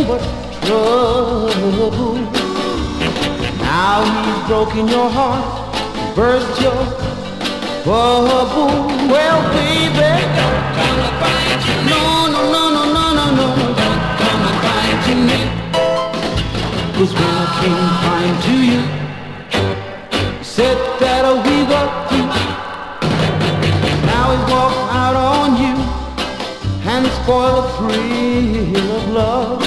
but trouble. Now he's broken your heart, burst your bubble. Well, baby, don't come and find you. No, no, no, no, no, no, no. Don't come and find you me. 'Cause when I came fine to you, said that we got through. Now he's walked out on you and spoil the thrill of love.